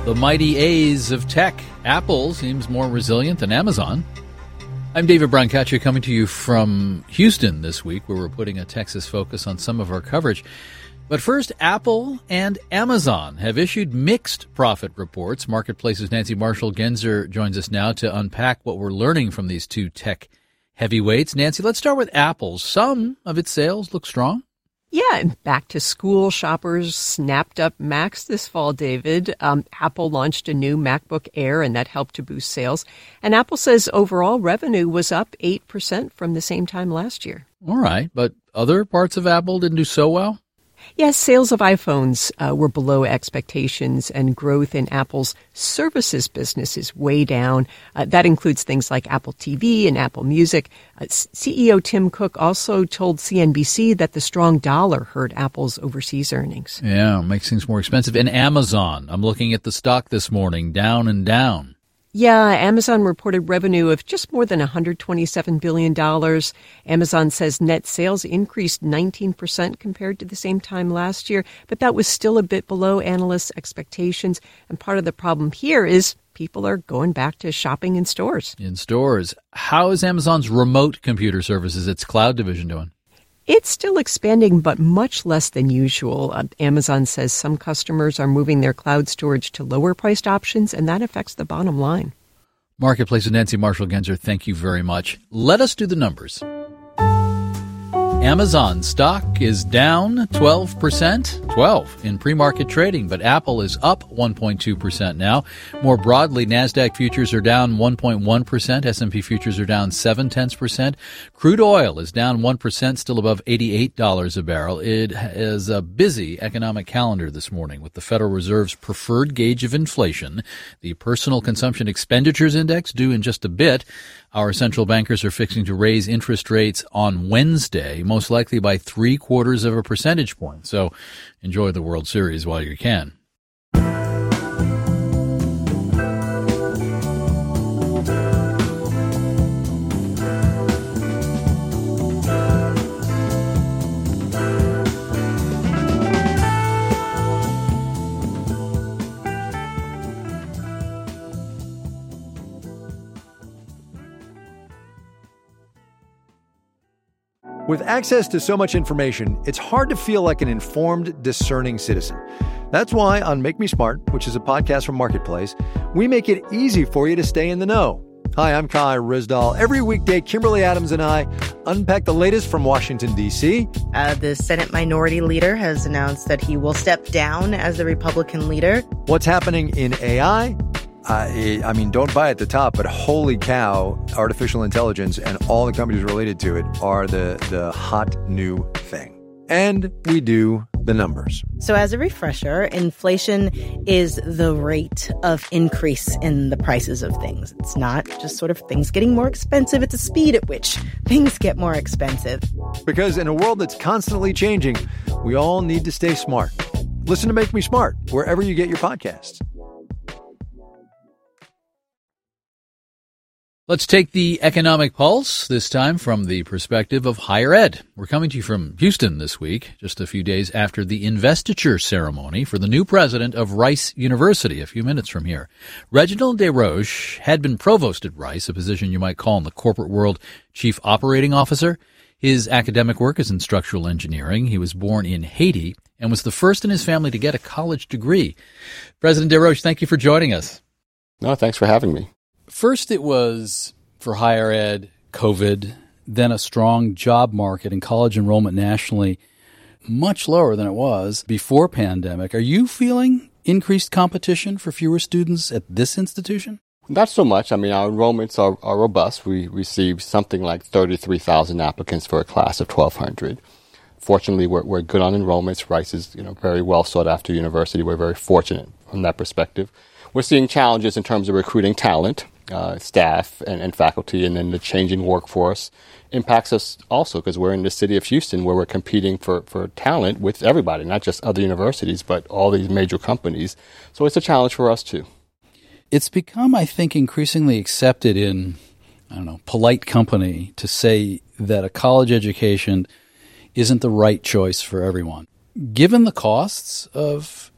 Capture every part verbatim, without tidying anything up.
The mighty A's of tech. Apple seems more resilient than Amazon. I'm David Brancaccia coming to you from Houston this week, where we're putting a Texas focus on some of our coverage. But first, Apple and Amazon have issued mixed profit reports. Marketplace's Nancy Marshall-Genzer joins us now to unpack what we're learning from these two tech heavyweights. Nancy, let's start with Apple. Some of its sales look strong. Yeah, and back-to-school shoppers snapped up Macs this fall, David. Um, Apple launched a new MacBook Air, and that helped to boost sales. And Apple says overall revenue was up eight percent from the same time last year. All right, but other parts of Apple didn't do so well? Yes, sales of iPhones uh, were below expectations, and growth in Apple's services business is way down. Uh, that includes things like Apple T V and Apple Music. Uh, C E O Tim Cook also told C N B C that the strong dollar hurt Apple's overseas earnings. Yeah, makes things more expensive. And Amazon, I'm looking at the stock this morning, down and down. Yeah, Amazon reported revenue of just more than one hundred twenty-seven billion dollars. Amazon says net sales increased nineteen percent compared to the same time last year, but that was still a bit below analysts' expectations. And part of the problem here is people are going back to shopping in stores. In stores. How is Amazon's remote computer services, its cloud division, doing? It's still expanding, but much less than usual. Uh, Amazon says some customers are moving their cloud storage to lower-priced options, and that affects the bottom line. Marketplace with Nancy Marshall-Genzer, thank you very much. Let us do the numbers. Amazon stock is down twelve percent, twelve in pre-market trading, but Apple is up one point two percent now. More broadly, NASDAQ futures are down one point one percent, S and P futures are down seven tenths percent. Crude oil is down one percent, still above eighty-eight dollars a barrel. It is a busy economic calendar this morning with the Federal Reserve's preferred gauge of inflation, the Personal Consumption Expenditures Index, due in just a bit. Our central bankers are fixing to raise interest rates on Wednesday, most likely by three quarters of a percentage point. So enjoy the World Series while you can. With access to so much information, it's hard to feel like an informed, discerning citizen. That's why on Make Me Smart, which is a podcast from Marketplace, we make it easy for you to stay in the know. Hi, I'm Kai Rizdal. Every weekday, Kimberly Adams and I unpack the latest from Washington, D C. Uh, the Senate Minority Leader has announced that he will step down as the Republican leader. What's happening in A I? Uh, I mean, don't buy at the top, but holy cow, artificial intelligence and all the companies related to it are the, the hot new thing. And we do the numbers. So as a refresher, inflation is the rate of increase in the prices of things. It's not just sort of things getting more expensive. It's the speed at which things get more expensive. Because in a world that's constantly changing, we all need to stay smart. Listen to Make Me Smart wherever you get your podcasts. Let's take the economic pulse, this time from the perspective of higher ed. We're coming to you from Houston this week, just a few days after the investiture ceremony for the new president of Rice University, a few minutes from here. Reginald Desroches had been provost at Rice, a position you might call in the corporate world chief operating officer. His academic work is in structural engineering. He was born in Haiti and was the first in his family to get a college degree. President Desroches, thank you for joining us. No, thanks for having me. First, it was for higher ed, COVID, then a strong job market and college enrollment nationally, much lower than it was before pandemic. Are you feeling increased competition for fewer students at this institution? Not so much. I mean, our enrollments are, are robust. We received something like thirty-three thousand applicants for a class of twelve hundred. Fortunately, we're, we're good on enrollments. Rice is, you know, very well sought after university. We're very fortunate from that perspective. We're seeing challenges in terms of recruiting talent. Uh, staff and, and faculty, and then the changing workforce impacts us also because we're in the city of Houston where we're competing for, for talent with everybody, not just other universities, but all these major companies. So it's a challenge for us too. It's become, I think, increasingly accepted in, I don't know, polite company to say that a college education isn't the right choice for everyone. Given the costs of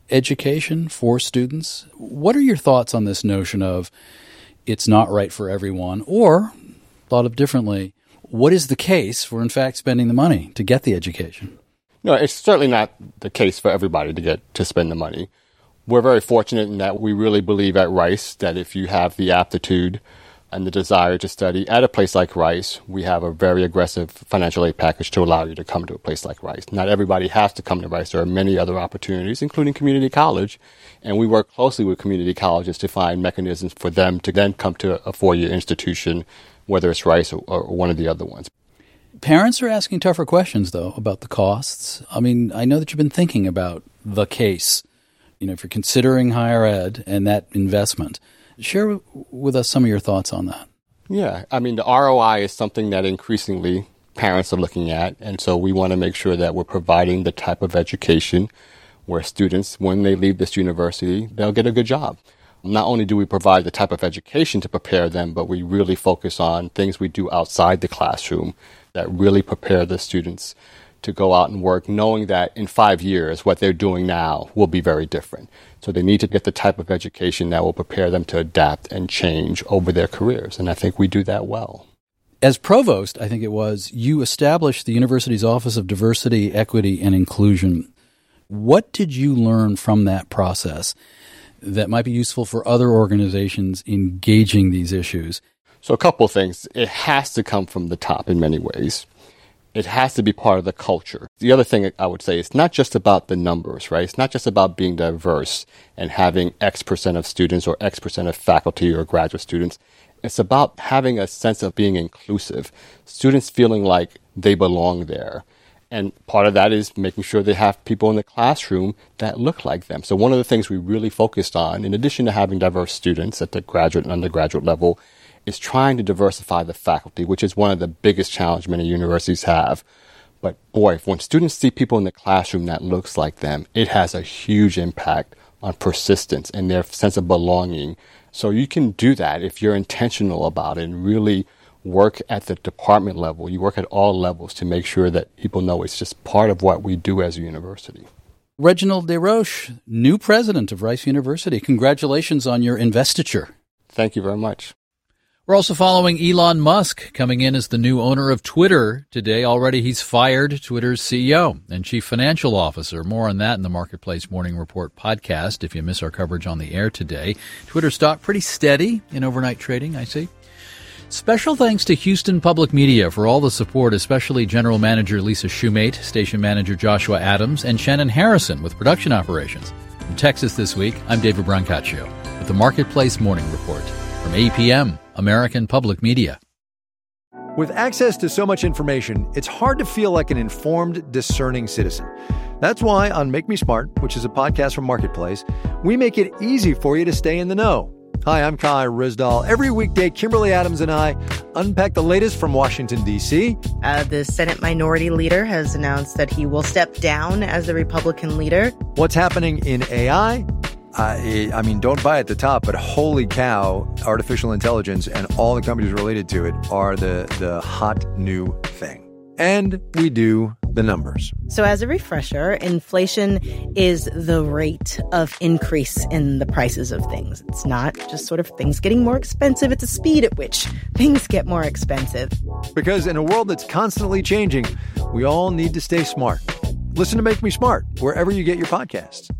education for students. What are your thoughts on this notion of it's not right for everyone, or, thought of differently, what is the case for, in fact, spending the money to get the education? No, it's certainly not the case for everybody to get to spend the money. We're very fortunate in that we really believe at Rice that if you have the aptitude and the desire to study at a place like Rice, we have a very aggressive financial aid package to allow you to come to a place like Rice. Not everybody has to come to Rice. There are many other opportunities, including community college, and we work closely with community colleges to find mechanisms for them to then come to a four-year institution, whether it's Rice or, or one of the other ones. Parents are asking tougher questions, though, about the costs. I mean, I know that you've been thinking about the case. You know, if you're considering higher ed and that investment, share with us some of your thoughts on that. Yeah, I mean, the R O I is something that increasingly parents are looking at, and so we want to make sure that we're providing the type of education where students, when they leave this university, they'll get a good job. Not only do we provide the type of education to prepare them, but we really focus on things we do outside the classroom that really prepare the students to go out and work, knowing that in five years, what they're doing now will be very different. So they need to get the type of education that will prepare them to adapt and change over their careers. And I think we do that well. As provost, I think it was, you established the university's Office of Diversity, Equity, and Inclusion. What did you learn from that process that might be useful for other organizations engaging these issues? So a couple of things. It has to come from the top in many ways. It has to be part of the culture. The other thing I would say is not just about the numbers, right? It's not just about being diverse and having X percent of students or X percent of faculty or graduate students. It's about having a sense of being inclusive, students feeling like they belong there. And part of that is making sure they have people in the classroom that look like them. So one of the things we really focused on, in addition to having diverse students at the graduate and undergraduate level, is trying to diversify the faculty, which is one of the biggest challenges many universities have. But boy, when students see people in the classroom that looks like them, it has a huge impact on persistence and their sense of belonging. So you can do that if you're intentional about it and really work at the department level. You work at all levels to make sure that people know it's just part of what we do as a university. Reginald Desroches, new president of Rice University. Congratulations on your investiture. Thank you very much. We're also following Elon Musk coming in as the new owner of Twitter today. Already he's fired Twitter's C E O and chief financial officer. More on that in the Marketplace Morning Report podcast if you miss our coverage on the air today. Twitter stock pretty steady in overnight trading, I see. Special thanks to Houston Public Media for all the support, especially General Manager Lisa Shoemate, Station Manager Joshua Adams, and Shannon Harrison with production operations. From Texas this week, I'm David Brancaccio with the Marketplace Morning Report from A P M, American Public Media. With access to so much information, it's hard to feel like an informed, discerning citizen. That's why on Make Me Smart, which is a podcast from Marketplace, we make it easy for you to stay in the know. Hi, I'm Kai Rizdal. Every weekday, Kimberly Adams and I unpack the latest from Washington, D C. Uh, the Senate Minority Leader has announced that he will step down as the Republican leader. What's happening in A I? Uh, I mean, don't buy at the top, but holy cow, artificial intelligence and all the companies related to it are the, the hot new thing. And we do the numbers. So as a refresher, inflation is the rate of increase in the prices of things. It's not just sort of things getting more expensive. It's the speed at which things get more expensive. Because in a world that's constantly changing, we all need to stay smart. Listen to Make Me Smart wherever you get your podcasts.